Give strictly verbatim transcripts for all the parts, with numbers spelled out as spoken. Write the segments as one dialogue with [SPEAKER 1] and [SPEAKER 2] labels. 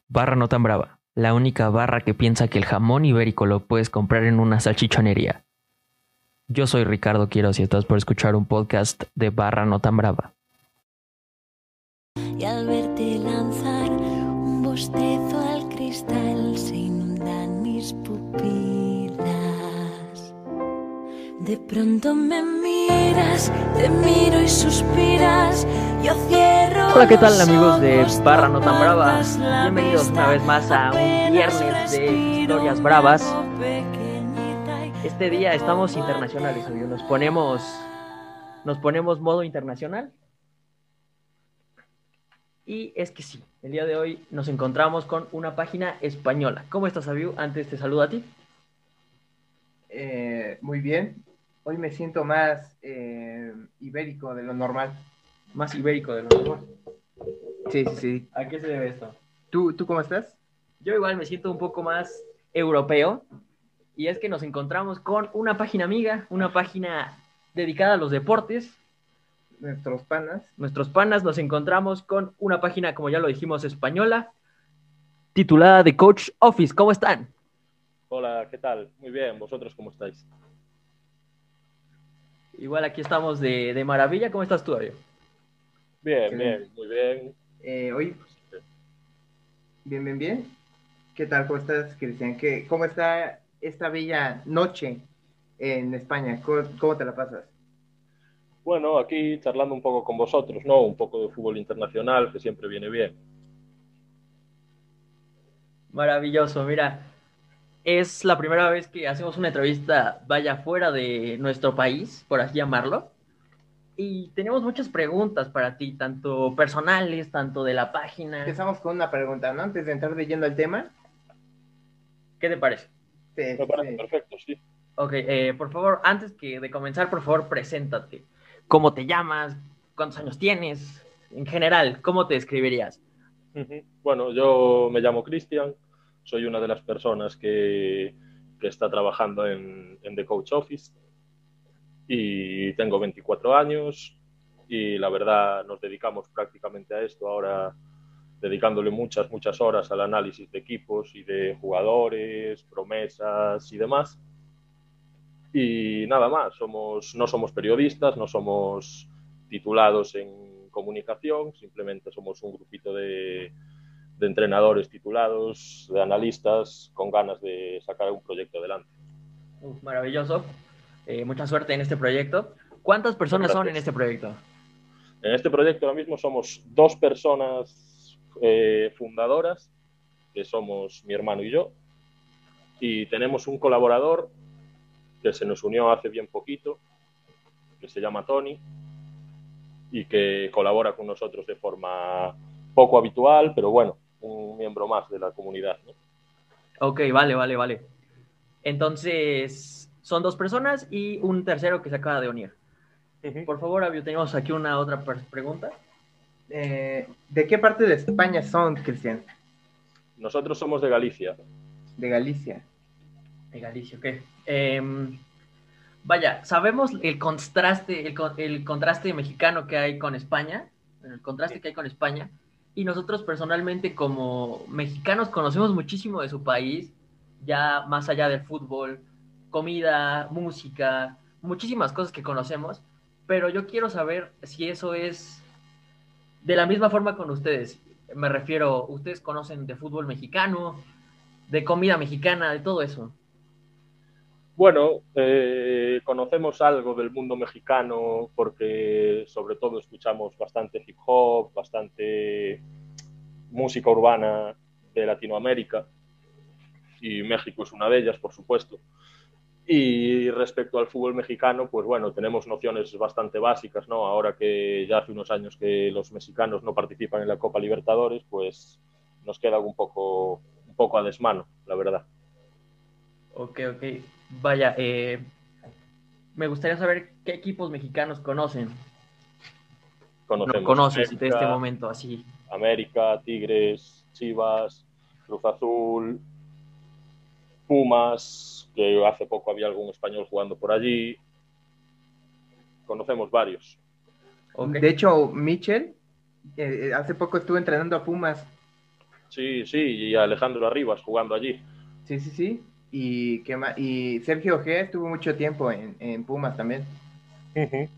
[SPEAKER 1] Barra no tan brava, la única barra que piensa que el jamón ibérico lo puedes comprar en una salchichonería. Yo soy Ricardo Quiroz y estás por escuchar un podcast de Barra no tan brava.
[SPEAKER 2] Y al verte lanzar un bostezo al cristal se inundan mis pupilas. De pronto me miras, te miro y suspiras. Yo cierro.
[SPEAKER 1] Hola, ¿qué tal amigos de Barra no tan brava? Bienvenidos una vez más a un viernes de historias bravas. Este día estamos internacionales, obvio. Nos ponemos, nos ponemos modo internacional. Y es que sí, el día de hoy nos encontramos con una página española. ¿Cómo estás, Abiu? Antes te saludo a ti.
[SPEAKER 3] Eh, muy bien. Hoy me siento más eh, ibérico de lo normal.
[SPEAKER 1] Más ibérico de lo normal.
[SPEAKER 3] Sí, sí, sí.
[SPEAKER 1] ¿A qué se debe esto?
[SPEAKER 3] ¿Tú, ¿Tú cómo estás?
[SPEAKER 1] Yo igual me siento un poco más europeo. Y es que nos encontramos con una página amiga, una página dedicada a los deportes.
[SPEAKER 3] Nuestros panas.
[SPEAKER 1] Nuestros panas, nos encontramos con una página, como ya lo dijimos, española, titulada The Coach Office. ¿Cómo están?
[SPEAKER 4] Hola, ¿qué tal? Muy bien, ¿vosotros cómo estáis?
[SPEAKER 1] Igual aquí estamos de, de maravilla. ¿Cómo estás tú, Ario?
[SPEAKER 4] Bien,
[SPEAKER 3] Qué
[SPEAKER 4] bien,
[SPEAKER 3] bien.
[SPEAKER 4] muy bien.
[SPEAKER 3] Eh, hoy, bien, bien, bien. ¿Qué tal? ¿Cómo estás, Cristian? ¿Qué, ¿Cómo está esta bella noche en España? ¿Cómo, cómo te la pasas?
[SPEAKER 4] Bueno, aquí charlando un poco con vosotros, ¿no? Un poco de fútbol internacional, que siempre viene bien.
[SPEAKER 1] Maravilloso, mira. Es la primera vez que hacemos una entrevista, vaya, fuera de nuestro país, por así llamarlo. Y tenemos muchas preguntas para ti, tanto personales, tanto de la página.
[SPEAKER 3] Empezamos con una pregunta, ¿no? Antes de entrar de lleno al tema.
[SPEAKER 1] ¿Qué te parece?
[SPEAKER 3] Sí,
[SPEAKER 4] Me parece
[SPEAKER 3] sí.
[SPEAKER 4] perfecto, sí.
[SPEAKER 1] Ok, eh, por favor, antes que de comenzar, por favor, preséntate. ¿Cómo te llamas? ¿Cuántos años tienes? En general, ¿cómo te describirías?
[SPEAKER 4] Ujú. Bueno, yo me llamo Cristian, soy una de las personas que, que está trabajando en, en The Coach Office y tengo veinticuatro años y la verdad nos dedicamos prácticamente a esto ahora, dedicándole muchas, muchas horas al análisis de equipos y de jugadores, promesas y demás. Y nada más, somos, no somos periodistas, no somos titulados en comunicación, simplemente somos un grupito de, de entrenadores titulados, de analistas, con ganas de sacar un proyecto adelante.
[SPEAKER 1] Uf, maravilloso. Eh, mucha suerte en este proyecto. ¿Cuántas personas son en este proyecto?
[SPEAKER 4] En este proyecto ahora mismo somos dos personas eh, fundadoras, que somos mi hermano y yo, y tenemos un colaborador que se nos unió hace bien poquito, que se llama Tony, y que colabora con nosotros de forma poco habitual, pero bueno, un miembro más de la comunidad, ¿no?
[SPEAKER 1] Ok, vale, vale, vale. Entonces, son dos personas y un tercero que se acaba de unir.
[SPEAKER 4] Uh-huh.
[SPEAKER 1] Por favor, Abio, tenemos aquí una otra pregunta.
[SPEAKER 3] Eh, ¿De qué parte de España son, Cristian?
[SPEAKER 4] Nosotros somos de Galicia.
[SPEAKER 3] De Galicia.
[SPEAKER 1] De Galicia, ok. Eh, vaya, sabemos el contraste, el, el contraste mexicano que hay con España, el contraste que hay con España, y nosotros personalmente como mexicanos conocemos muchísimo de su país, ya más allá del fútbol, comida, música, muchísimas cosas que conocemos, pero yo quiero saber si eso es de la misma forma con ustedes. Me refiero, ustedes conocen de fútbol mexicano, de comida mexicana, de todo eso.
[SPEAKER 4] Bueno, eh, conocemos algo del mundo mexicano porque sobre todo escuchamos bastante hip hop, bastante música urbana de Latinoamérica y México es una de ellas, por supuesto. Y respecto al fútbol mexicano, pues bueno, tenemos nociones bastante básicas, ¿no? Ahora que ya hace unos años que los mexicanos no participan en la Copa Libertadores, pues nos queda un poco, un poco a desmano, la verdad.
[SPEAKER 1] Ok, ok. Vaya, eh, me gustaría saber qué equipos mexicanos conocen.
[SPEAKER 4] Conocemos
[SPEAKER 1] No conoces
[SPEAKER 4] América,
[SPEAKER 1] de este momento así.
[SPEAKER 4] América, Tigres, Chivas, Cruz Azul, Pumas, que hace poco había algún español jugando por allí. Conocemos varios.
[SPEAKER 1] Okay.
[SPEAKER 3] De hecho, Michel, eh, hace poco estuve entrenando a Pumas.
[SPEAKER 4] Sí, sí, y Alejandro Arribas jugando allí.
[SPEAKER 3] Sí, sí, sí. Y, ¿qué más? Y Sergio Ojea estuvo mucho tiempo en, en Pumas también.
[SPEAKER 4] Uh-huh.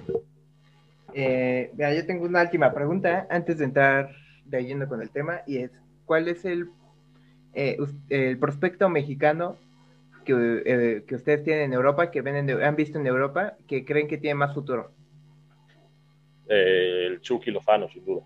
[SPEAKER 3] Eh, mira, yo tengo una última pregunta antes de entrar de lleno con el tema y es, ¿cuál es el, eh, el prospecto mexicano que, eh, que ustedes tienen en Europa, que ven en, han visto en Europa, que creen que tiene más futuro?
[SPEAKER 4] Eh, el Chucky Lozano, sin duda.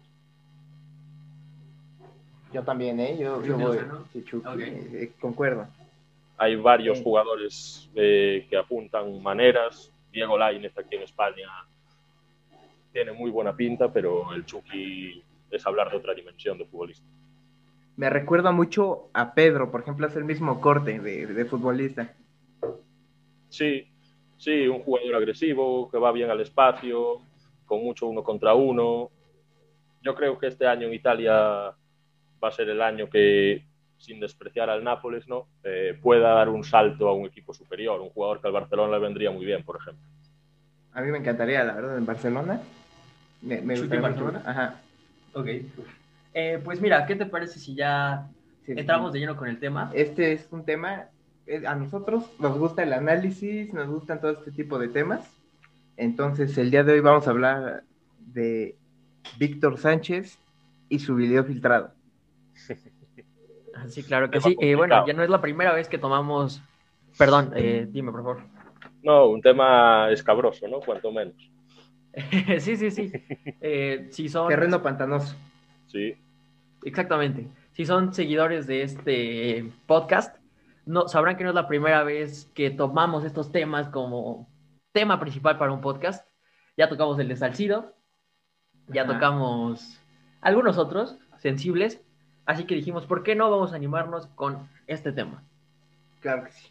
[SPEAKER 3] Yo también, ¿eh? Yo, yo voy. Sí, Chucky, okay. eh, concuerdo.
[SPEAKER 4] Hay varios eh. jugadores eh, que apuntan maneras. Diego Lainez aquí en España tiene muy buena pinta, pero el Chucky es hablar de otra dimensión de futbolista.
[SPEAKER 3] Me recuerda mucho a Pedro, por ejemplo, es el mismo corte de, de futbolista.
[SPEAKER 4] Sí, sí, un jugador agresivo, que va bien al espacio, con mucho uno contra uno. Yo creo que este año en Italia va a ser el año que, sin despreciar al Nápoles, ¿no? Eh, pueda dar un salto a un equipo superior, un jugador que al Barcelona le vendría muy bien, por ejemplo.
[SPEAKER 3] A mí me encantaría, la verdad, en Barcelona. Me, me gustaría
[SPEAKER 1] Barcelona?
[SPEAKER 3] Mucho. Ajá.
[SPEAKER 1] Ok. Eh, pues mira, ¿qué te parece si ya sí, entramos sí. de lleno con el tema?
[SPEAKER 3] Este es un tema, a nosotros nos gusta el análisis, nos gustan todo este tipo de temas. Entonces, el día de hoy vamos a hablar de Víctor Sánchez y su video filtrado.
[SPEAKER 1] Sí, claro que sí. Eh, bueno, ya no es la primera vez que tomamos... Perdón, eh, dime, por favor.
[SPEAKER 4] No, un tema escabroso, ¿no? Cuanto menos.
[SPEAKER 1] sí, sí, sí. Eh, si son...
[SPEAKER 3] Terreno pantanoso.
[SPEAKER 4] Sí.
[SPEAKER 1] Exactamente. Si son seguidores de este podcast, no, sabrán que no es la primera vez que tomamos estos temas como tema principal para un podcast. Ya tocamos el de Salcido, ya Ajá. tocamos algunos otros sensibles, así que dijimos, ¿por qué no vamos a animarnos con este tema?
[SPEAKER 3] Claro que sí.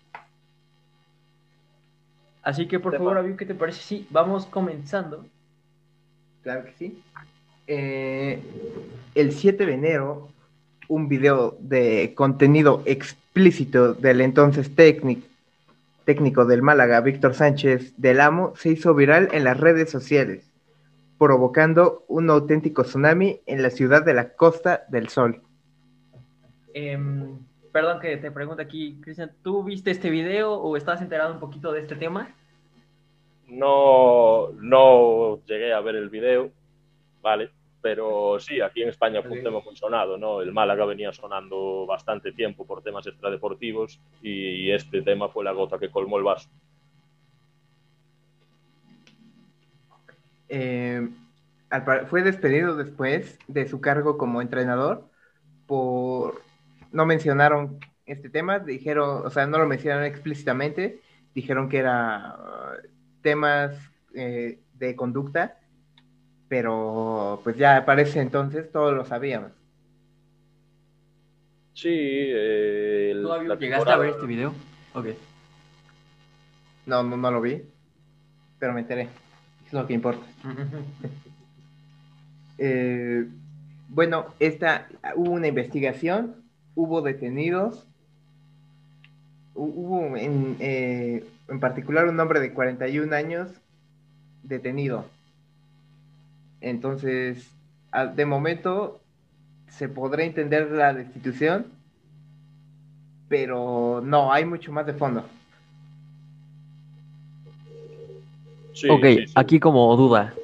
[SPEAKER 1] Así que, por tema. favor, Abiu, ¿qué te parece? Sí, vamos comenzando.
[SPEAKER 3] Claro que sí. Eh, el siete de enero, un video de contenido explícito del entonces técnico, técnico del Málaga, Víctor Sánchez del Amo, se hizo viral en las redes sociales, provocando un auténtico tsunami en la ciudad de la Costa del Sol.
[SPEAKER 1] Eh, perdón que te pregunte aquí, Cristian, ¿tú viste este video o estás enterado un poquito de este tema?
[SPEAKER 4] No, no llegué a ver el video, vale, pero sí, aquí en España fue okay. un tema muy sonado, ¿no? El Málaga venía sonando bastante tiempo por temas extradeportivos y este tema fue la gota que colmó el vaso.
[SPEAKER 3] Eh, fue despedido después de su cargo como entrenador por... No mencionaron este tema, dijeron, o sea, no lo mencionaron explícitamente, dijeron que era uh, temas eh, de conducta, pero pues ya parece entonces todos lo sabíamos.
[SPEAKER 4] Sí. Eh, el,
[SPEAKER 1] ¿Tú llegaste temporada... a ver este video? Ok.
[SPEAKER 3] No, no, no lo vi, pero me enteré. Es lo que importa. eh, bueno, esta, hubo una investigación, hubo detenidos, hubo en, eh, en particular un hombre de cuarenta y un años detenido. Entonces, de momento se podrá entender la destitución, pero no, hay mucho más de fondo.
[SPEAKER 1] Sí, ok, sí, sí. Aquí como duda.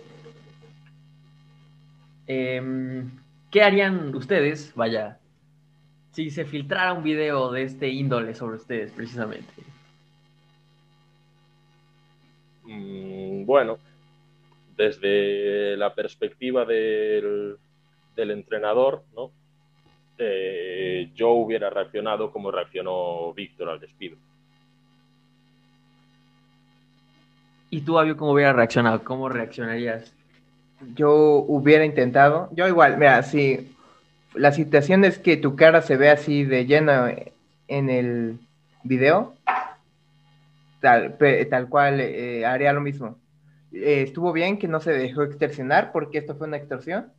[SPEAKER 1] Eh, ¿Qué harían ustedes, vaya, si se filtrara un video de este índole sobre ustedes, precisamente?
[SPEAKER 4] Mm, bueno, desde la perspectiva del, del entrenador, ¿no? Eh, yo hubiera reaccionado como reaccionó Víctor al despido.
[SPEAKER 1] ¿Y tú, Abio, cómo hubieras reaccionado? ¿Cómo reaccionarías?
[SPEAKER 3] Yo hubiera intentado, yo igual, mira, si la situación es que tu cara se ve así de lleno en el video, tal, tal cual eh, haría lo mismo. Eh, estuvo bien que no se dejó extorsionar porque esto fue una extorsión,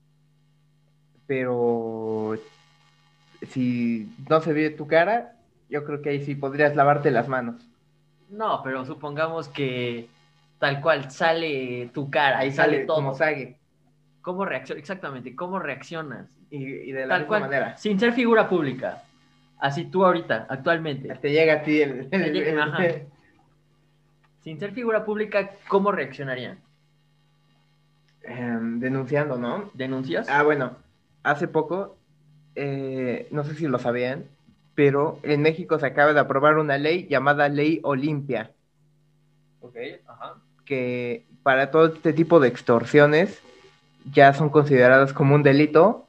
[SPEAKER 3] pero si no se ve tu cara, yo creo que ahí sí podrías lavarte las manos.
[SPEAKER 1] No, pero supongamos que tal cual sale tu cara, ahí sale, sale todo.
[SPEAKER 3] Como sague.
[SPEAKER 1] ¿Cómo reaccionas? Exactamente, ¿cómo reaccionas?
[SPEAKER 3] Y, y de la
[SPEAKER 1] Tal
[SPEAKER 3] misma
[SPEAKER 1] cual,
[SPEAKER 3] manera.
[SPEAKER 1] sin ser figura pública. Así tú ahorita, actualmente.
[SPEAKER 3] Te llega a ti el... el-
[SPEAKER 1] Te llega-
[SPEAKER 3] el-
[SPEAKER 1] ajá. Sin ser figura pública, ¿cómo reaccionarían?
[SPEAKER 3] Em, denunciando, ¿no?
[SPEAKER 1] ¿Denuncias?
[SPEAKER 3] Ah, bueno, hace poco, eh, no sé si lo sabían, pero en México se acaba de aprobar una ley llamada Ley Olimpia,
[SPEAKER 1] Ok, ajá.
[SPEAKER 3] que para todo este tipo de extorsiones ya son consideradas como un delito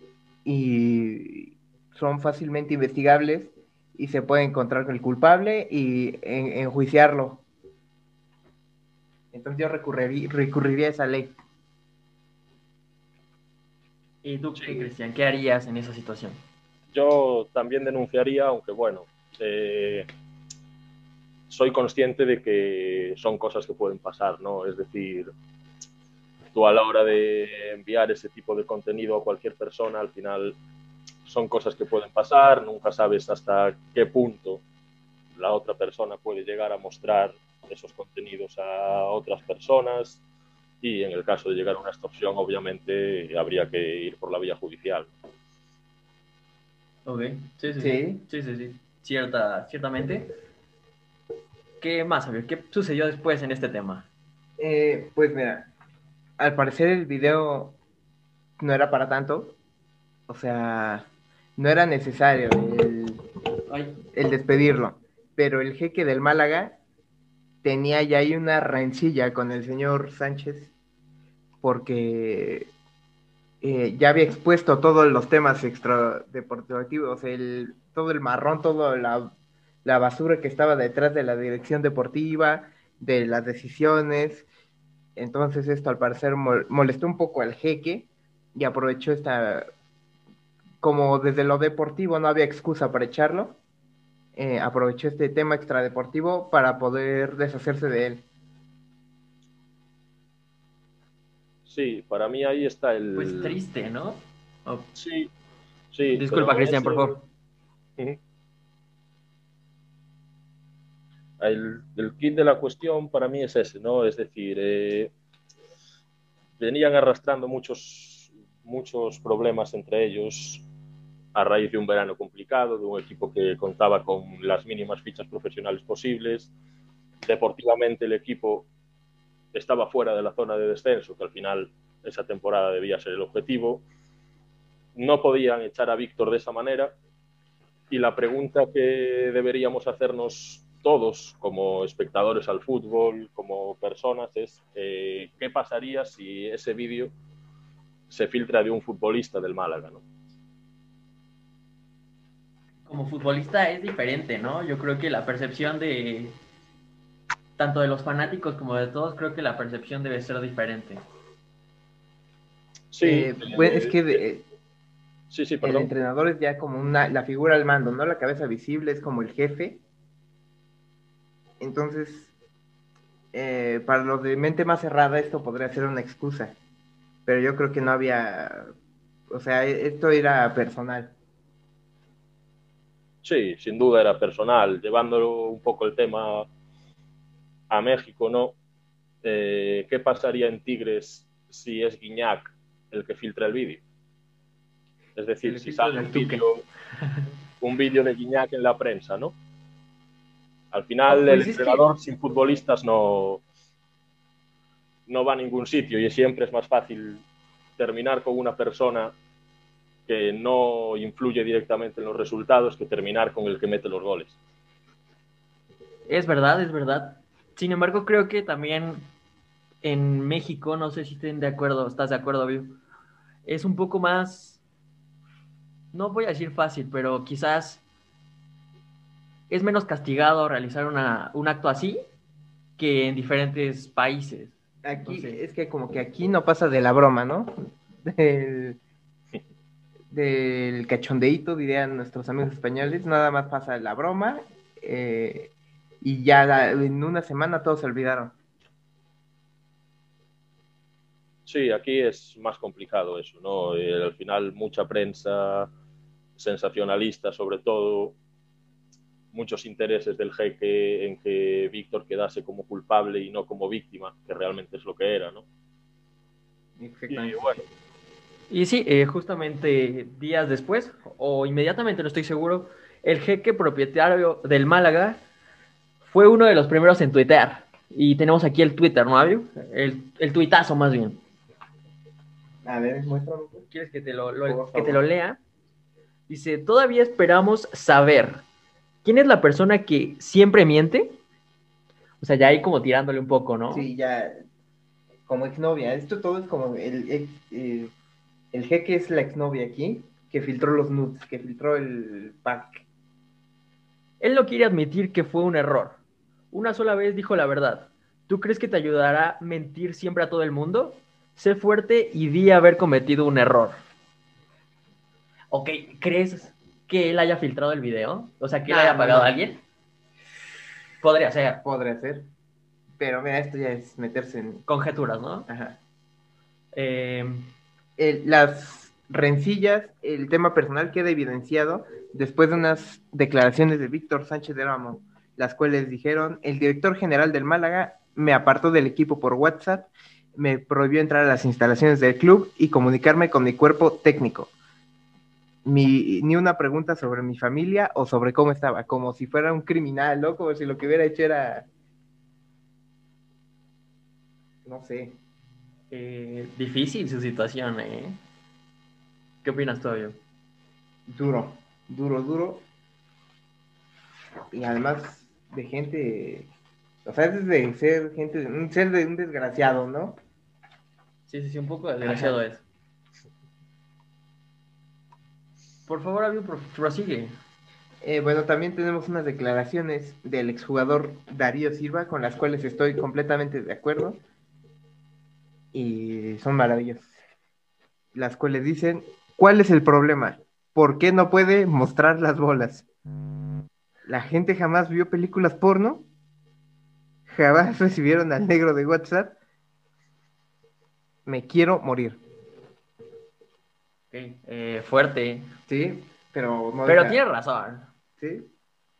[SPEAKER 3] y son fácilmente investigables y se puede encontrar con el culpable y en- enjuiciarlo. Entonces yo recurriría, recurriría a esa ley.
[SPEAKER 1] ¿Y tú
[SPEAKER 4] Sí,
[SPEAKER 1] qué, Cristian? ¿Qué harías en esa situación?
[SPEAKER 4] yo también denunciaría, aunque bueno, eh, soy consciente de que son cosas que pueden pasar, ¿no? Es decir, tú a la hora de enviar ese tipo de contenido a cualquier persona, al final son cosas que pueden pasar, nunca sabes hasta qué punto la otra persona puede llegar a mostrar esos contenidos a otras personas y en el caso de llegar a una extorsión, obviamente habría que ir por la vía judicial.
[SPEAKER 1] Ok, sí, sí, sí.
[SPEAKER 3] Sí.
[SPEAKER 1] Sí, sí, sí. Cierta, ciertamente. ¿Qué más, Javier? ¿Qué sucedió después en este tema?
[SPEAKER 3] Eh, pues mira, al parecer el video no era para tanto, o sea, no era necesario el,
[SPEAKER 1] Ay,
[SPEAKER 3] el despedirlo, pero el jeque del Málaga tenía ya ahí una rencilla con el señor Sánchez porque eh, ya había expuesto todos los temas extradeportivos, el, todo el marrón, toda la, la basura que estaba detrás de la dirección deportiva, de las decisiones. Entonces esto al parecer molestó un poco al jeque y aprovechó esta, como desde lo deportivo no había excusa para echarlo, eh, aprovechó este tema extradeportivo para poder deshacerse de él.
[SPEAKER 4] Sí, para mí ahí está
[SPEAKER 1] pues
[SPEAKER 4] el...
[SPEAKER 1] triste, ¿no? Oh,
[SPEAKER 4] Sí, sí,
[SPEAKER 1] disculpa,
[SPEAKER 4] pero
[SPEAKER 1] Cristian,
[SPEAKER 4] ese...
[SPEAKER 1] por favor.
[SPEAKER 4] Ujú. El, el kit de la cuestión para mí es ese, ¿no? Es decir, eh, venían arrastrando muchos, muchos problemas entre ellos a raíz de un verano complicado, de un equipo que contaba con las mínimas fichas profesionales posibles. Deportivamente el equipo estaba fuera de la zona de descenso, que al final esa temporada debía ser el objetivo. No podían echar a Víctor de esa manera y la pregunta que deberíamos hacernos todos como espectadores al fútbol, como personas, es eh, ¿qué pasaría si ese vídeo se filtra de un futbolista del Málaga, ¿no?
[SPEAKER 1] Como futbolista es diferente, ¿no? Yo creo que la percepción de tanto de los fanáticos como de todos, creo que la percepción debe ser diferente.
[SPEAKER 4] Sí,
[SPEAKER 3] Eh, bueno, es
[SPEAKER 4] eh,
[SPEAKER 3] que de,
[SPEAKER 4] sí, sí,
[SPEAKER 3] el
[SPEAKER 4] perdón.
[SPEAKER 3] entrenador es ya como una, la figura al mando, ¿no? La cabeza visible es como el jefe. Entonces, eh, para los de mente más cerrada esto podría ser una excusa. Pero yo creo que no había, o sea, esto era personal.
[SPEAKER 4] Sí, sin duda era personal, llevándolo un poco el tema a México, ¿no? Eh, ¿Qué pasaría en Tigres si es Guiñac el que filtra el vídeo? Es decir,
[SPEAKER 1] El
[SPEAKER 4] si
[SPEAKER 1] filtro
[SPEAKER 4] sale
[SPEAKER 1] del
[SPEAKER 4] un
[SPEAKER 1] Tuque.
[SPEAKER 4] vídeo un vídeo de Guiñac en la prensa, ¿no? Al
[SPEAKER 1] Oh,
[SPEAKER 4] final el
[SPEAKER 1] pues es que
[SPEAKER 4] entrenador sin futbolistas no, no va a ningún sitio y siempre es más fácil terminar con una persona que no influye directamente en los resultados que terminar con el que mete los goles.
[SPEAKER 1] es verdad, es verdad. Sin embargo, creo que también en México, no sé si estén de acuerdo, estás de acuerdo, Viu, es un poco más, no voy a decir fácil, pero quizás es menos castigado realizar una, un acto así que en diferentes países. No
[SPEAKER 3] Aquí,
[SPEAKER 1] sé.
[SPEAKER 3] es que como que aquí no pasa de la broma, ¿no? Del, del cachondeíto, dirían nuestros amigos españoles, nada más pasa la broma eh, y ya la, en una semana todos se olvidaron.
[SPEAKER 4] Sí, aquí es más complicado eso, ¿no? Eh, al final mucha prensa sensacionalista, sobre todo, muchos intereses del jeque en que Víctor quedase como culpable y no como víctima, que realmente es lo que era, ¿no? Y
[SPEAKER 3] Exactamente.
[SPEAKER 4] bueno,
[SPEAKER 1] Y sí, eh, justamente días después, o inmediatamente, no estoy seguro, el jeque propietario del Málaga fue uno de los primeros en tuitear. Y tenemos aquí el Twitter, ¿no, Avio? El, el tuitazo más bien.
[SPEAKER 3] A ver, muéstrame.
[SPEAKER 1] ¿Quieres que te lo, lo-
[SPEAKER 3] Por
[SPEAKER 1] que te
[SPEAKER 3] favor.
[SPEAKER 1] lo lea? Dice, todavía esperamos saber quién es la persona que siempre miente. O sea, ya ahí como tirándole un poco, ¿no?
[SPEAKER 3] Sí, ya, como exnovia. Esto todo es como el, ex- eh, el jeque es la exnovia aquí, que filtró los nudes, que filtró el pack.
[SPEAKER 1] Él no quiere admitir que fue un error. Una sola vez dijo la verdad. ¿Tú crees que te ayudará a mentir siempre a todo el mundo? Sé fuerte y di haber cometido un error. Ok, ¿crees que él haya filtrado el video? O sea, que él
[SPEAKER 3] Nah,
[SPEAKER 1] haya
[SPEAKER 3] no,
[SPEAKER 1] pagado
[SPEAKER 3] no.
[SPEAKER 1] a alguien. Podría ser.
[SPEAKER 3] Podría ser. Pero mira, esto ya es meterse en.
[SPEAKER 1] Conjeturas, ¿no?
[SPEAKER 3] Ajá.
[SPEAKER 1] Eh,
[SPEAKER 3] El- las rencillas, el tema personal queda evidenciado después de unas declaraciones de Víctor Sánchez de Ramos, las cuales dijeron: el director general del Málaga me apartó del equipo por WhatsApp, me prohibió entrar a las instalaciones del club y comunicarme con mi cuerpo técnico. Mi, ni una pregunta sobre mi familia o sobre cómo estaba, como si fuera un criminal, ¿no? Como si lo que hubiera hecho era, no sé,
[SPEAKER 1] eh, difícil su situación, ¿eh? ¿Qué opinas tú, Avio?
[SPEAKER 3] duro, duro, duro. Y además de gente, o sea, es de ser gente, un ser de un desgraciado, ¿no?
[SPEAKER 1] Sí, sí, sí, un poco desgraciado
[SPEAKER 3] Ajá.
[SPEAKER 1] es. Por favor, Avio, pro- prosigue.
[SPEAKER 3] Eh, bueno, también tenemos unas declaraciones del exjugador Darío Silva con las cuales estoy completamente de acuerdo y son maravillosas. Las cuales dicen: ¿cuál es el problema? ¿Por qué no puede mostrar las bolas? ¿La gente jamás vio películas porno? ¿Jamás recibieron al negro de WhatsApp? Me quiero morir.
[SPEAKER 1] Ok, eh, fuerte.
[SPEAKER 3] Sí, pero no
[SPEAKER 1] Pero
[SPEAKER 3] deja.
[SPEAKER 1] tienes razón.
[SPEAKER 3] Sí,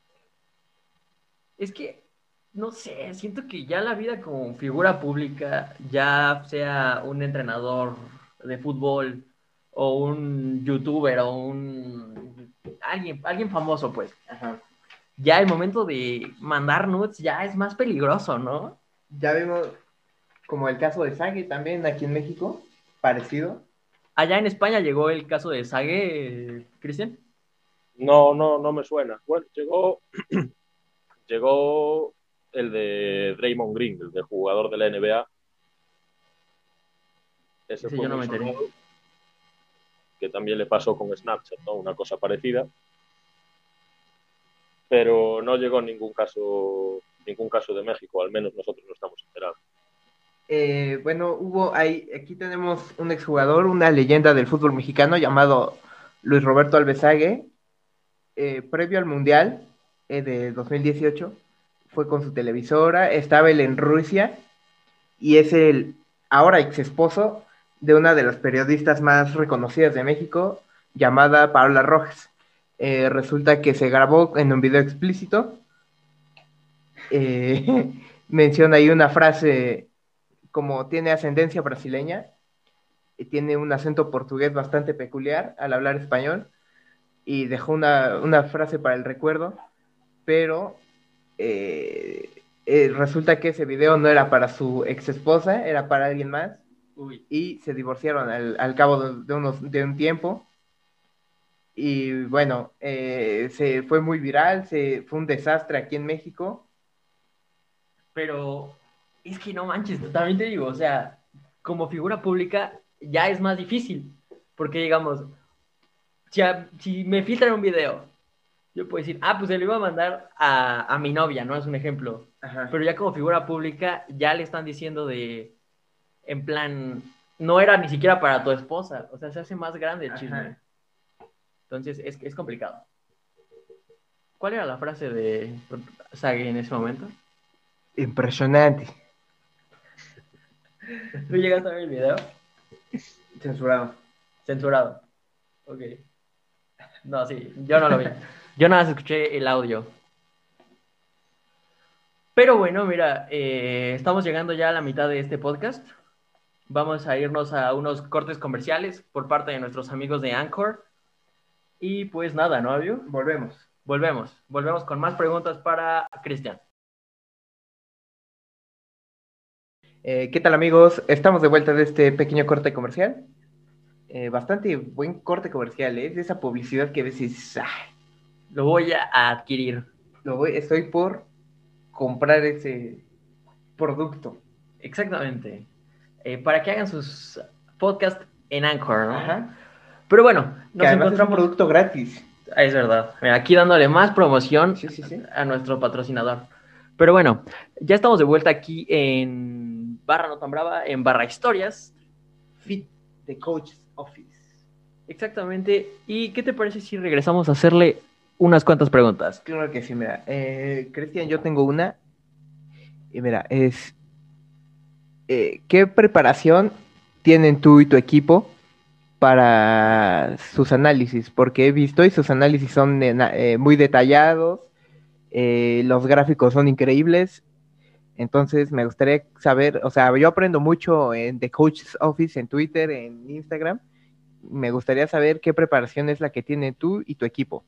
[SPEAKER 1] Es que, no sé, siento que ya la vida como figura pública, ya sea un entrenador de fútbol o un youtuber o un alguien, alguien famoso, pues,
[SPEAKER 3] ajá.
[SPEAKER 1] ya el momento de mandar nudes ya es más peligroso, ¿no?
[SPEAKER 3] Ya vimos como el caso de Sage también aquí en México, parecido.
[SPEAKER 1] Allá en España llegó el caso de Sage, eh, Cristian.
[SPEAKER 4] No, no, no me suena. Bueno, llegó, llegó el de Draymond Green, el de jugador de la N B A. Ese
[SPEAKER 1] Ese
[SPEAKER 4] fue
[SPEAKER 1] yo no
[SPEAKER 4] muy
[SPEAKER 1] me enteré.
[SPEAKER 4] sonado, que también le pasó con Snapchat, ¿no? Una cosa parecida. Pero no llegó ningún caso, ningún caso de México, al menos nosotros no estamos enterados.
[SPEAKER 3] Eh, bueno, hubo ahí, aquí tenemos un exjugador, una leyenda del fútbol mexicano llamado Luis Roberto Alvesague. Eh, previo al Mundial eh, de dos mil dieciocho, fue con su televisora, estaba él en Rusia y es el ahora ex esposo de una de las periodistas más reconocidas de México, llamada Paola Rojas. Eh, resulta que se grabó en un video explícito. Eh, menciona ahí una frase como tiene ascendencia brasileña y tiene un acento portugués bastante peculiar al hablar español y dejó una, una frase para el recuerdo, pero eh, eh, resulta que ese video no era para su ex esposa, era para alguien más.
[SPEAKER 1] Uy.
[SPEAKER 3] Y se divorciaron al, al cabo de, de, unos, de un tiempo. Y bueno, eh, se fue muy viral, se, fue un desastre aquí en México.
[SPEAKER 1] Pero es que no manches, también te digo, o sea, como figura pública ya es más difícil, porque digamos, si, a, si me filtran un video, yo puedo decir, ah, pues se lo iba a mandar a, a mi novia, ¿no? Es un ejemplo.
[SPEAKER 3] Ajá.
[SPEAKER 1] Pero ya como figura pública ya le están diciendo de, en plan, no era ni siquiera para tu esposa, o sea, se hace más grande el chisme.
[SPEAKER 3] Ajá.
[SPEAKER 1] Entonces es, es complicado. ¿Cuál era la frase de Sage en ese momento?
[SPEAKER 3] Impresionante.
[SPEAKER 1] ¿Tú llegaste a ver el video?
[SPEAKER 3] Censurado.
[SPEAKER 1] Censurado. Ok. No, sí, yo no lo vi. Yo nada más escuché el audio. Pero bueno, mira, eh, estamos llegando ya a la mitad de este podcast. Vamos a irnos a unos cortes comerciales por parte de nuestros amigos de Anchor. Y pues nada, ¿no, Abiu?
[SPEAKER 3] Volvemos.
[SPEAKER 1] Volvemos, volvemos con más preguntas para Cristian.
[SPEAKER 3] Eh, ¿qué tal, amigos? Estamos de vuelta de este pequeño corte comercial. Eh, bastante buen corte comercial, ¿eh? Es esa publicidad que decís, ah,
[SPEAKER 1] Lo voy a adquirir.
[SPEAKER 3] lo voy, estoy por comprar ese producto.
[SPEAKER 1] Exactamente. Eh, para que hagan sus podcasts en Anchor, ¿no?
[SPEAKER 3] Ajá.
[SPEAKER 1] Pero bueno,
[SPEAKER 3] Que
[SPEAKER 1] nos
[SPEAKER 3] además es un
[SPEAKER 1] encontramos...
[SPEAKER 3] producto gratis.
[SPEAKER 1] Ah, es verdad. Mira, aquí dándole más promoción
[SPEAKER 3] Sí, sí, sí.
[SPEAKER 1] a nuestro patrocinador. Pero bueno, ya estamos de vuelta aquí en Barra No Tan Brava, en Barra Historias.
[SPEAKER 3] Fit the Coach's Office.
[SPEAKER 1] Exactamente. ¿Y qué te parece si regresamos a hacerle unas cuantas preguntas?
[SPEAKER 3] Claro que sí, mira. Eh, Cristian, yo tengo una. Y mira, es... eh, ¿qué preparación tienen tú y tu equipo para sus análisis? Porque he visto y sus análisis son eh, na- eh, muy detallados, eh, los gráficos son increíbles. Entonces me gustaría saber, o sea, yo aprendo mucho en The Coach's Office, en Twitter, en Instagram. Me gustaría saber qué preparación es la que tienen tú y tu equipo.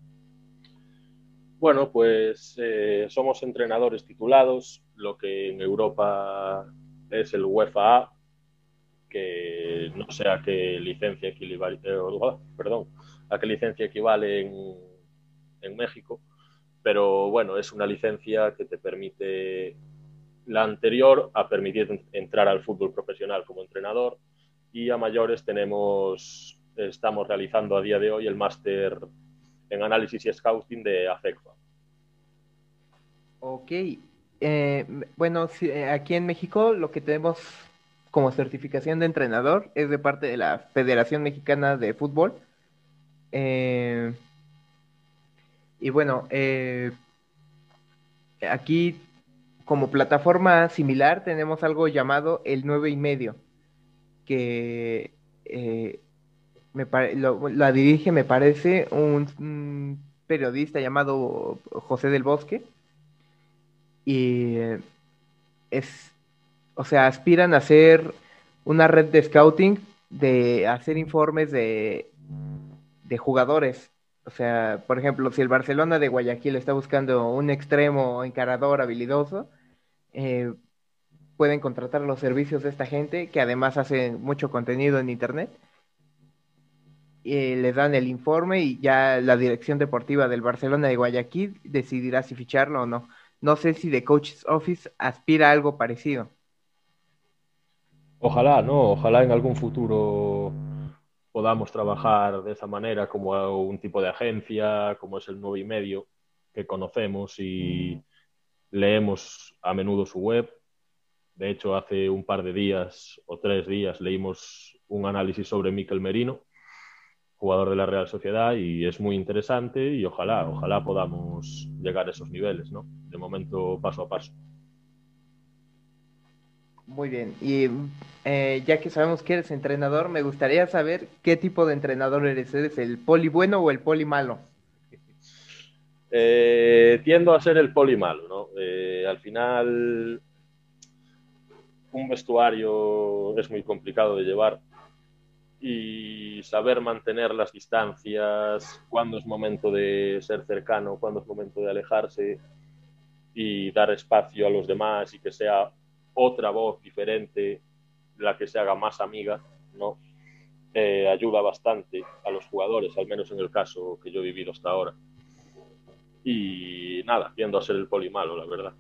[SPEAKER 4] Bueno, pues eh, somos entrenadores titulados, lo que en Europa es el UEFA A, que no sé a qué licencia equivale, eh, perdón, a qué licencia equivale en, en México, pero bueno, es una licencia que te permite, la anterior a permitir entrar al fútbol profesional como entrenador, y a mayores tenemos, estamos realizando a día de hoy el máster en análisis y scouting de AFECFA.
[SPEAKER 3] Ok, eh, bueno, sí, eh, aquí en México lo que tenemos como certificación de entrenador es de parte de la Federación Mexicana de Fútbol. Eh, y bueno, eh, aquí como plataforma similar tenemos algo llamado el nueve y medio, que eh, me pare- lo- la dirige, me parece, un, un periodista llamado José del Bosque. Y eh, es, o sea, aspiran a hacer una red de scouting, de hacer informes de, de jugadores. O sea, por ejemplo, si el Barcelona de Guayaquil está buscando un extremo encarador habilidoso, eh, pueden contratar los servicios de esta gente, que además hacen mucho contenido en internet. Y les dan el informe y ya la dirección deportiva del Barcelona de Guayaquil decidirá si ficharlo o no. No sé si The Coach's Office aspira a algo parecido.
[SPEAKER 4] Ojalá, ¿no? Ojalá en algún futuro podamos trabajar de esa manera como un tipo de agencia, como es el nueve y medio, que conocemos y leemos a menudo su web. De hecho, hace un par de días o tres días leímos un análisis sobre Mikel Merino, jugador de la Real Sociedad, y es muy interesante y ojalá, ojalá podamos llegar a esos niveles, ¿no? De momento, paso a paso.
[SPEAKER 3] Muy bien, y eh, ya que sabemos que eres entrenador, me gustaría saber qué tipo de entrenador eres. ¿Eres el poli bueno o el poli malo?
[SPEAKER 4] Eh, tiendo a ser el poli malo, ¿no? Eh, al final, un vestuario es muy complicado de llevar y saber mantener las distancias, cuándo es momento de ser cercano, cuándo es momento de alejarse y dar espacio a los demás y que sea otra voz diferente la que se haga más amiga, ¿no? Eh, ayuda bastante a los jugadores, al menos en el caso que yo he vivido hasta ahora. Y nada, tiendo a ser el poli malo, la verdad.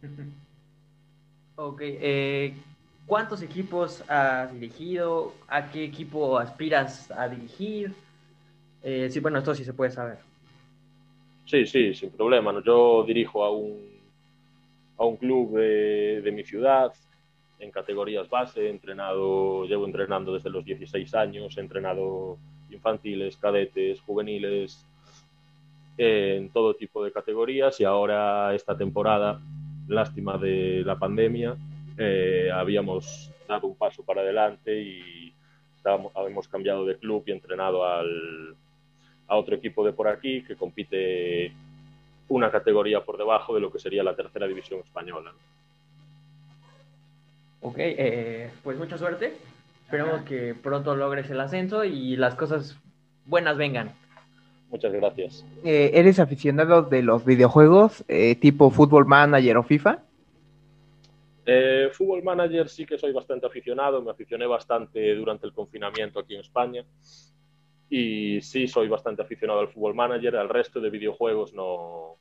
[SPEAKER 1] Ok, eh, ¿cuántos equipos has dirigido? ¿A qué equipo aspiras a dirigir? Eh, sí, bueno, esto sí se puede saber.
[SPEAKER 4] Sí, sí, sin problema, ¿no? Yo dirijo a un, a un club de, de mi ciudad en categorías base, he entrenado, llevo entrenando desde los dieciséis años, he entrenado infantiles, cadetes, juveniles, eh, en todo tipo de categorías, y ahora esta temporada, lástima de la pandemia, eh, habíamos dado un paso para adelante y estábamos, habíamos cambiado de club y entrenado al, a otro equipo de por aquí que compite una categoría por debajo de lo que sería la tercera división española.
[SPEAKER 1] Ok, eh, pues mucha suerte. Esperemos que pronto logres el ascenso y las cosas buenas vengan.
[SPEAKER 4] Muchas gracias.
[SPEAKER 3] Eh, ¿Eres aficionado de los videojuegos eh, tipo Football Manager o FIFA?
[SPEAKER 4] Eh, Fútbol Manager sí que soy bastante aficionado, me aficioné bastante durante el confinamiento aquí en España y sí soy bastante aficionado al Fútbol Manager, al resto de videojuegos no,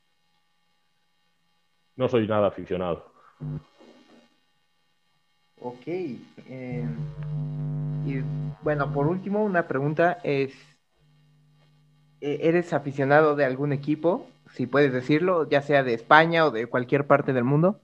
[SPEAKER 4] no soy nada aficionado.
[SPEAKER 3] Ok. eh, y bueno, por último, una pregunta es, eh, ¿eres aficionado de algún equipo? Si puedes decirlo, ya sea de España o de cualquier parte del mundo.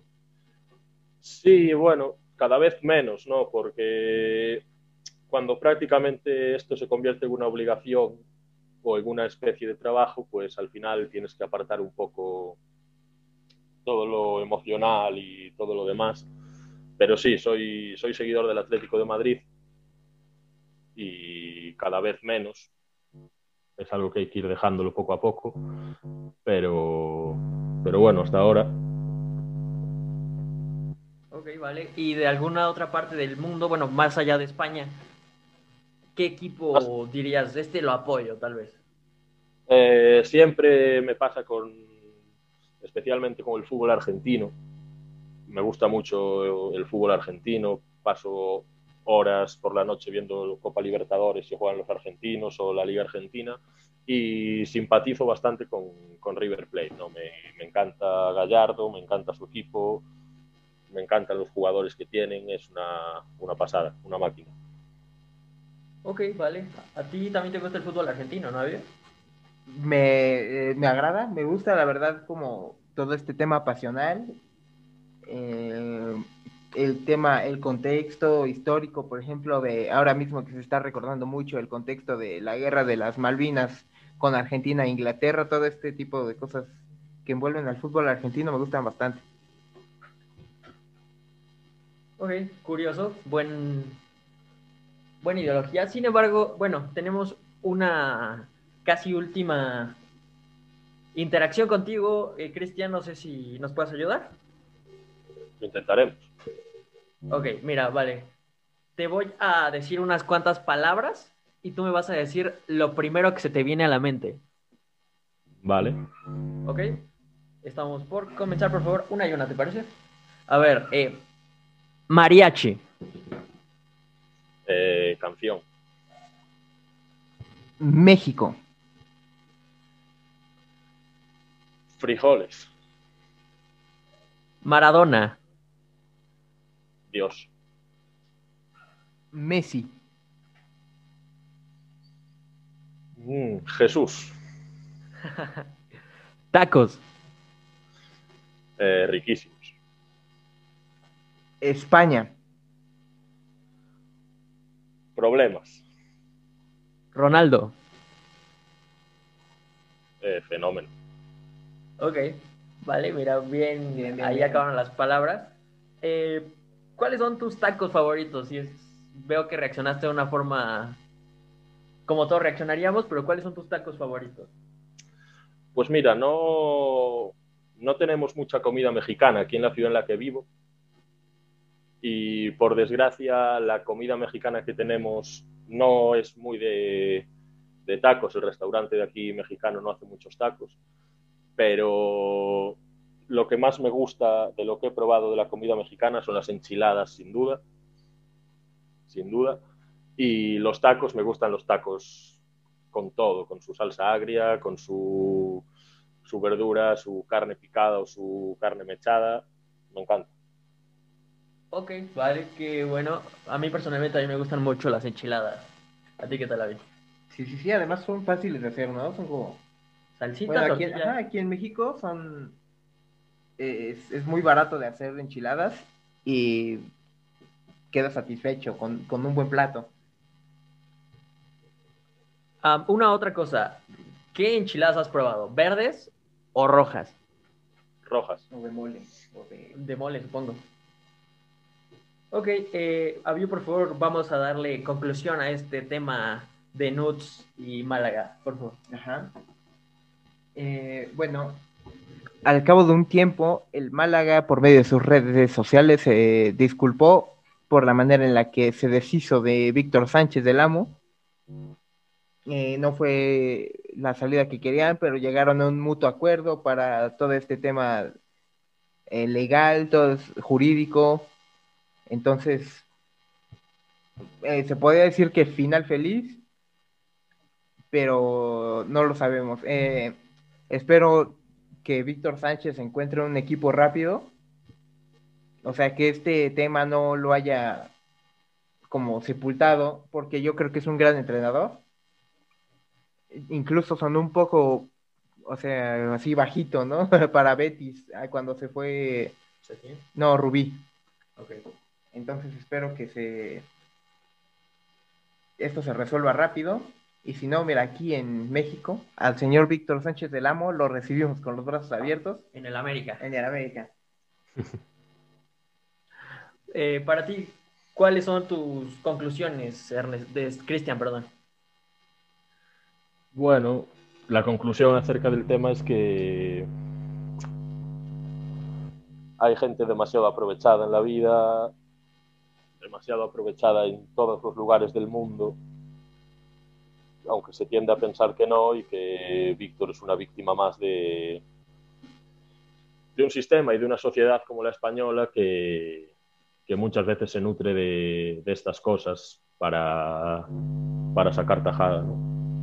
[SPEAKER 4] Sí, bueno, cada vez menos, ¿no? Porque cuando prácticamente esto se convierte en una obligación o en una especie de trabajo, pues al final tienes que apartar un poco todo lo emocional y todo lo demás. Pero sí, soy, soy seguidor del Atlético de Madrid y cada vez menos. Es algo que hay que ir dejándolo poco a poco, pero, pero bueno, hasta ahora.
[SPEAKER 1] Ok, vale. ¿Y de alguna otra parte del mundo, bueno, más allá de España, qué equipo dirías, este lo apoyo, tal vez?
[SPEAKER 4] Eh, siempre me pasa con, especialmente con el fútbol argentino. Me gusta mucho el fútbol argentino. Paso horas por la noche viendo Copa Libertadores si juegan los argentinos o la Liga Argentina y simpatizo bastante con, con River Plate, ¿no? Me, me encanta Gallardo, me encanta su equipo, me encantan los jugadores que tienen, es una, una pasada, una máquina.
[SPEAKER 1] Ok, vale. A ti también te gusta el fútbol argentino, ¿no, Javier?
[SPEAKER 3] Me, eh, me agrada, me gusta la verdad como todo este tema pasional, eh, el tema, el contexto histórico, por ejemplo, de ahora mismo que se está recordando mucho el contexto de la guerra de las Malvinas con Argentina e Inglaterra, todo este tipo de cosas que envuelven al fútbol argentino me gustan bastante.
[SPEAKER 1] Ok, curioso, buen, buena ideología. Sin embargo, bueno, tenemos una casi última interacción contigo, eh, Cristian, no sé si nos puedes ayudar.
[SPEAKER 4] Lo intentaremos.
[SPEAKER 1] Ok, mira, vale. Te voy a decir unas cuantas palabras y tú me vas a decir lo primero que se te viene a la mente.
[SPEAKER 4] Vale.
[SPEAKER 1] ¿Ok? Estamos por comenzar, por favor. Una y una, ¿te parece? A ver, eh, mariachi.
[SPEAKER 4] Eh, canción.
[SPEAKER 3] México,
[SPEAKER 4] Frijoles.
[SPEAKER 1] Maradona.
[SPEAKER 4] Dios.
[SPEAKER 3] Messi,
[SPEAKER 4] Mm, Jesús.
[SPEAKER 1] Tacos.
[SPEAKER 4] Eh, riquísimos.
[SPEAKER 3] España,
[SPEAKER 4] Problemas.
[SPEAKER 1] Ronaldo.
[SPEAKER 4] Eh, fenómeno.
[SPEAKER 1] Ok, vale, mira, bien,
[SPEAKER 3] Bien, bien,
[SPEAKER 1] ahí
[SPEAKER 3] bien.
[SPEAKER 1] acabaron las palabras. Eh, ¿Cuáles son tus tacos favoritos? Si es, veo que reaccionaste de una forma como todos reaccionaríamos, pero ¿cuáles son tus tacos favoritos?
[SPEAKER 4] Pues mira, no, no tenemos mucha comida mexicana aquí en la ciudad en la que vivo y por desgracia la comida mexicana que tenemos no es muy de, de tacos. El restaurante de aquí mexicano no hace muchos tacos, pero lo que más me gusta de lo que he probado de la comida mexicana son las enchiladas, sin duda, sin duda, y los tacos, me gustan los tacos con todo, con su salsa agria, con su, su verdura, su carne picada o su carne mechada, me encanta.
[SPEAKER 1] Ok, vale, que bueno, a mí personalmente a mí me gustan mucho las enchiladas. ¿A ti qué tal, David?
[SPEAKER 3] sí, sí, sí, además son fáciles de hacer, ¿no? Son como,
[SPEAKER 1] Salsita,
[SPEAKER 3] bueno, aquí, en- ajá,
[SPEAKER 1] tortilla.
[SPEAKER 3] aquí en México son, eh, es, es muy barato de hacer enchiladas y queda satisfecho con, con un buen plato.
[SPEAKER 1] Ah, una otra cosa, ¿qué enchiladas has probado? ¿Verdes o rojas?
[SPEAKER 4] Rojas.
[SPEAKER 3] O de mole, o de...
[SPEAKER 1] De mole, supongo. Ok, eh, Abiu, por favor, vamos a darle conclusión a este tema de Nuts y Málaga, por favor.
[SPEAKER 3] Ajá. Eh, bueno, al cabo de un tiempo, el Málaga, por medio de sus redes sociales, se disculpó por la manera en la que se deshizo de Víctor Sánchez del Amo. Eh, no fue la salida que querían, pero llegaron a un mutuo acuerdo para todo este tema eh, legal, todo es jurídico. Entonces, eh, se podría decir que final feliz, pero no lo sabemos. Eh, espero que Víctor Sánchez encuentre un equipo rápido, o sea, que este tema no lo haya como sepultado, porque yo creo que es un gran entrenador. Incluso sonó un poco, o sea, así bajito, ¿no? Para Betis, cuando se fue...
[SPEAKER 1] ¿Setién?
[SPEAKER 3] No, Rubí.
[SPEAKER 1] Ok.
[SPEAKER 3] Entonces espero que se esto se resuelva rápido. Y si no, mira, aquí en México, al señor Víctor Sánchez del Amo lo recibimos con los brazos abiertos.
[SPEAKER 1] En el América.
[SPEAKER 3] En el América.
[SPEAKER 1] Eh, para ti, ¿cuáles son tus conclusiones, Ernest, de Cristian, perdón?
[SPEAKER 4] Bueno, la conclusión acerca del tema es que hay gente demasiado aprovechada en la vida, demasiado aprovechada en todos los lugares del mundo, aunque se tiende a pensar que no, y que Víctor es una víctima más de, de un sistema y de una sociedad como la española que, que muchas veces se nutre de, de estas cosas para, para sacar tajada, ¿no?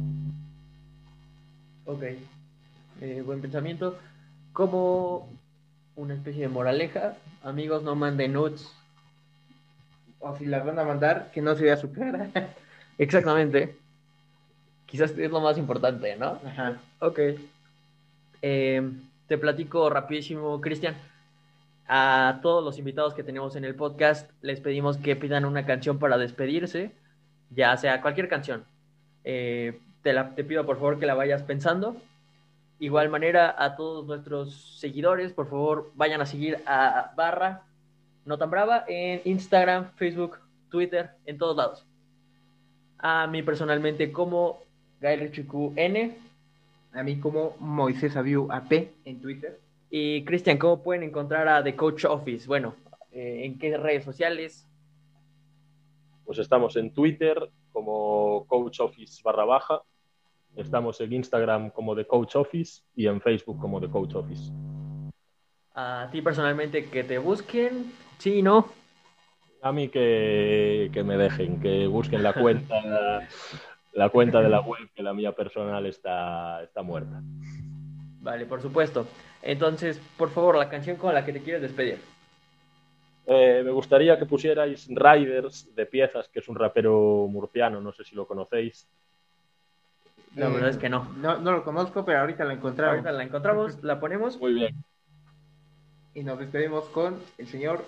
[SPEAKER 1] Ok, eh, buen pensamiento. Como una especie de moraleja, amigos, no manden nudes.
[SPEAKER 3] O si las van a mandar, que no se vea su cara.
[SPEAKER 1] Exactamente. Quizás es lo más importante, ¿no?
[SPEAKER 3] Ajá.
[SPEAKER 1] Ok. Eh, te platico rapidísimo, Cristian. A todos los invitados que tenemos en el podcast les pedimos que pidan una canción para despedirse, ya sea cualquier canción. Eh, te, la, te pido por favor que la vayas pensando. Igual manera, a todos nuestros seguidores, por favor, vayan a seguir a barra No Tan Brava en Instagram, Facebook, Twitter, en todos lados. A mí personalmente como Gael Chicu N.
[SPEAKER 3] A mí como Moisés Abiu A P en Twitter.
[SPEAKER 1] Y Cristian, ¿cómo pueden encontrar a The Coach Office? Bueno, eh, ¿en qué redes sociales?
[SPEAKER 4] Pues estamos en Twitter como Coach Office barra baja, estamos en Instagram como The Coach Office y en Facebook como The Coach Office.
[SPEAKER 1] A ti personalmente que te busquen, sí, ¿no?
[SPEAKER 4] A mí que, que me dejen, que busquen la cuenta, la, la cuenta de la web, que la mía personal está, está muerta.
[SPEAKER 1] Vale, por supuesto. Entonces, por favor, la canción con la que te quieres despedir.
[SPEAKER 4] Eh, me gustaría que pusierais Riders de Piezas, que es un rapero murciano, no sé si lo conocéis.
[SPEAKER 1] La
[SPEAKER 3] Eh,
[SPEAKER 1] verdad es que no.
[SPEAKER 3] no. No lo conozco, pero ahorita la encontramos.
[SPEAKER 1] Ahorita la encontramos, la ponemos.
[SPEAKER 4] Muy bien.
[SPEAKER 3] Y nos despedimos con el señor...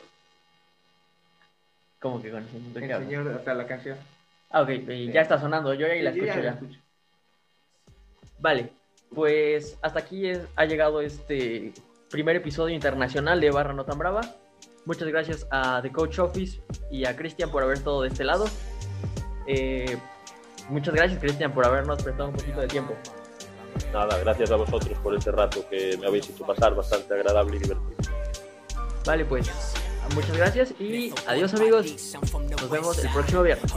[SPEAKER 1] ¿Cómo que con el señor?
[SPEAKER 3] El señor, o sea, la canción.
[SPEAKER 1] Ah, ok, y ya está sonando, yo ahí la
[SPEAKER 3] Sí,
[SPEAKER 1] escucho
[SPEAKER 3] la
[SPEAKER 1] ya.
[SPEAKER 3] escucho.
[SPEAKER 1] Vale, pues hasta aquí es- ha llegado este primer episodio internacional de Barra No Tan Brava. Muchas gracias a The Coach Office y a Cristian por haber estado de este lado. Eh, muchas gracias, Cristian, por habernos prestado un poquito de tiempo.
[SPEAKER 4] Nada, gracias a vosotros por este rato que me habéis hecho pasar bastante agradable y divertido.
[SPEAKER 1] Vale, pues muchas gracias y adiós, amigos. Nos vemos el próximo viernes.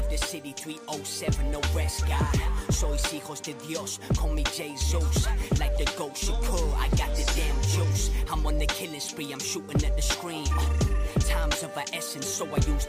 [SPEAKER 5] Sois hijos de Dios, call me Jesus. Like the ghost Shakur, I got the damn juice. I'm on the killing spree, I'm shooting at the screen. Time's of our essence, so I use